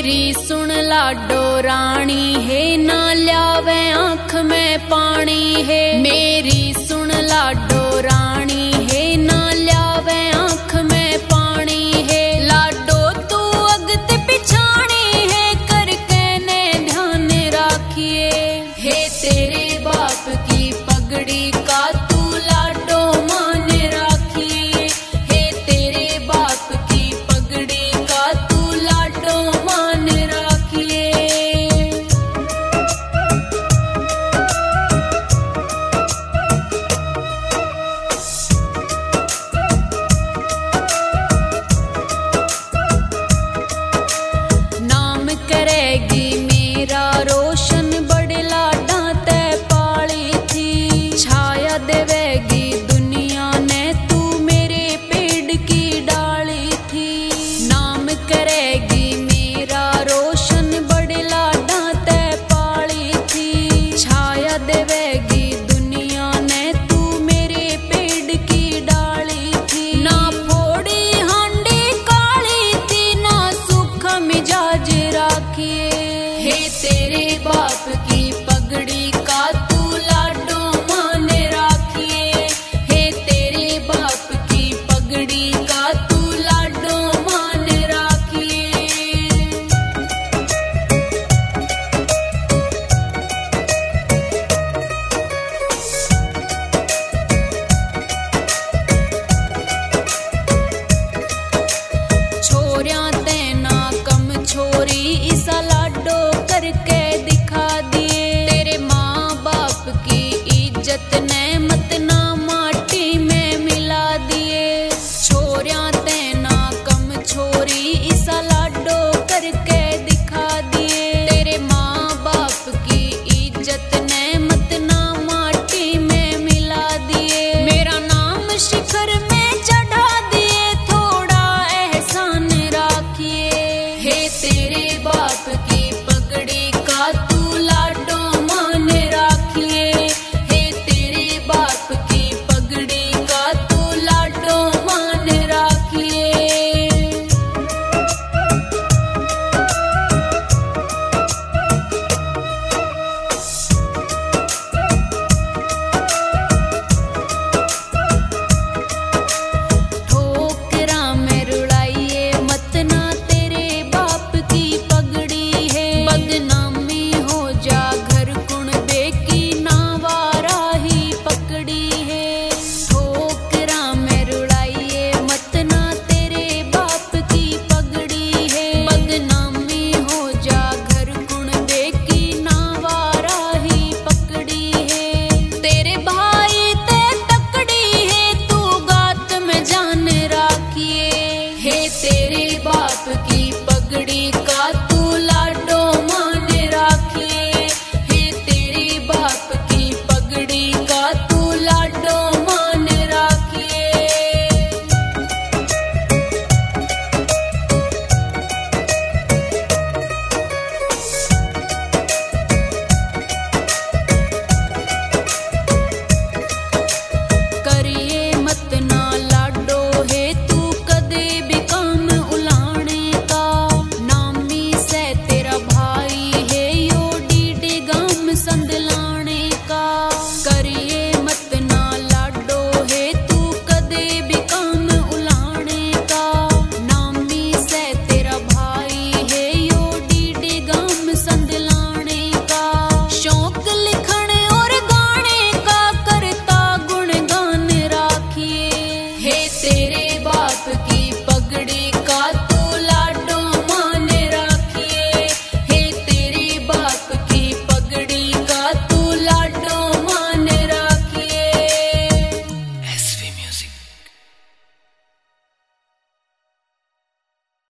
मेरी सुन लाडो रानी है, ना ल्यावे आँख में पानी है। मेरी सुन लाडो रानी है, ना ल्यावे आँख में पानी है। लाडो तू अगत पिछाणी है, करके ने ध्यान राखिए। हे तेरे बाप की पगड़ी का तू लाडो मान राखिए। हे तेरे बाप की पगड़ी का तू लाडो मान राखिए। नाम करेगी मेरा रोशन, बड़े लाडा ते पाली थी। छाया देवेगी दुनिया ने, तू मेरे पेड़ की डाली थी। नाम करेगी मेरा रोशन, बड़े लाडा ते पाली थी। छाया देवेगी दुनिया ने, तू मेरे पेड़ की डाली थी। ना फोड़ी हांडी काली थी, ना सुख मिजाज राखिए। हे तेरे बाप की